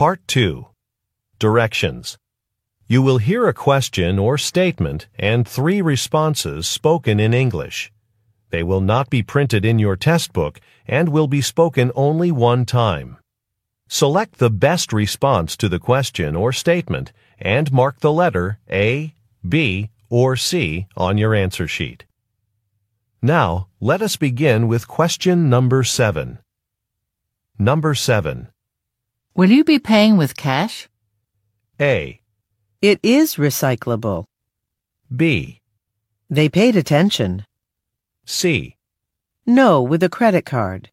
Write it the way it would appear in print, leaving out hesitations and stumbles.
Part 2. Directions. You will hear a question or statement and 3 responses spoken in English. They will not be printed in your test book and will be spoken only one time. Select the best response to the question or statement and mark the letter A, B, or C on your answer sheet. Now, let us begin with question number 7. Number 7. Will you be paying with cash? A. It is recyclable. B. They paid attention. C. No, with a credit card.